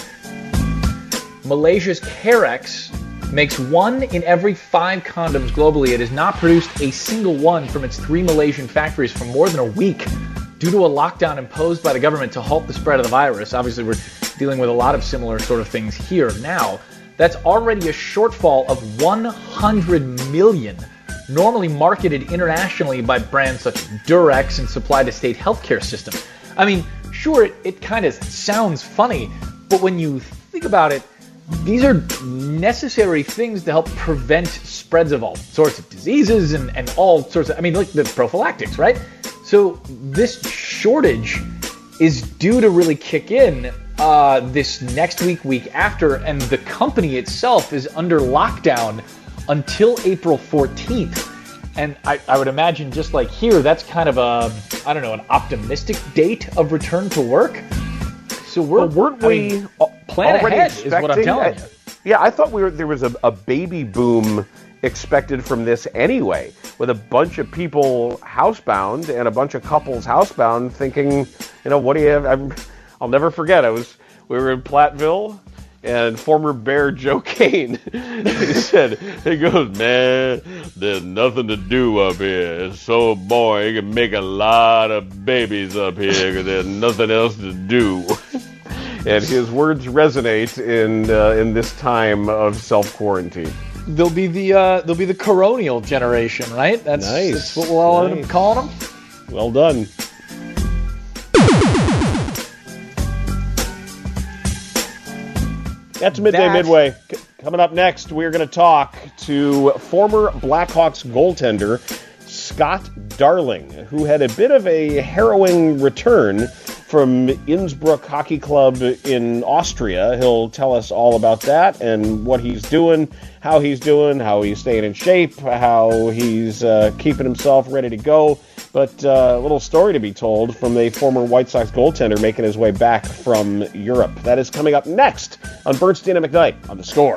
Malaysia's Carex makes one in every five condoms globally. It has not produced a single one from its three Malaysian factories for more than a week due to a lockdown imposed by the government to halt the spread of the virus. Obviously, we're dealing with a lot of similar sort of things here now. That's already a shortfall of one hundred million, normally marketed internationally by brands such as Durex and supplied to state healthcare systems. I mean, sure, it, it kind of sounds funny, but when you think about it, these are necessary things to help prevent spreads of all sorts of diseases and, and all sorts of, I mean, like the prophylactics, right? So this shortage is due to really kick in uh, this next week, week after, and the company itself is under lockdown until April fourteenth. And I, I would imagine just like here, that's kind of a, I don't know, an optimistic date of return to work. So we're, well, weren't I we mean, plan already ahead is what I'm telling I, you. Yeah, I thought we were there was a, a baby boom expected from this anyway, with a bunch of people housebound and a bunch of couples housebound thinking, you know, what do you have? I'm, I'll never forget. I was we were in Platteville, and former Bear Joe Kane, he said, he goes, man, there's nothing to do up here. It's so boring. You can make a lot of babies up here because there's nothing else to do. And his words resonate in uh, in this time of self-quarantine. They'll be the uh, they'll be the coronial generation, right? That's, nice. that's what we'll all nice. end up calling them. Well done. That's Midday that... Midway. C- coming up next, we're going to talk to former Blackhawks goaltender Scott Darling, who had a bit of a harrowing return from Innsbruck Hockey Club in Austria. He'll tell us all about that and what he's doing, how he's doing, how he's staying in shape, how he's uh, keeping himself ready to go. But uh, a little story to be told from a former White Sox goaltender making his way back from Europe. That is coming up next on Bernstein and McKnight on The Score.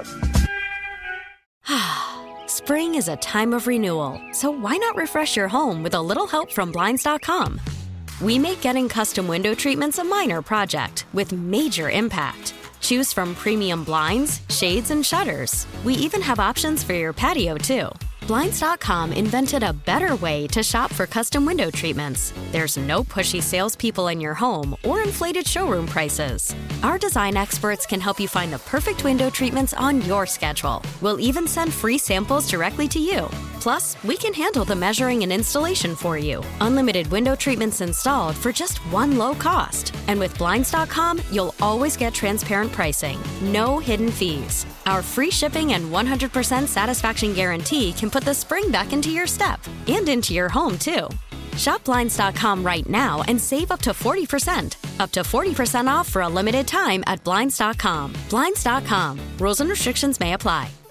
Spring is a time of renewal, so why not refresh your home with a little help from Blinds dot com? We make getting custom window treatments a minor project with major impact. Choose from premium blinds, shades, and shutters. We even have options for your patio, too. Blinds dot com invented a better way to shop for custom window treatments. There's no pushy salespeople in your home or inflated showroom prices. Our design experts can help you find the perfect window treatments on your schedule. We'll even send free samples directly to you. Plus, we can handle the measuring and installation for you. Unlimited window treatments installed for just one low cost. And with Blinds dot com, you'll always get transparent pricing. No hidden fees. Our free shipping and one hundred percent satisfaction guarantee can put the spring back into your step and into your home, too. Shop Blinds dot com right now and save up to forty percent. Up to forty percent off for a limited time at Blinds dot com. Blinds dot com. Rules and restrictions may apply.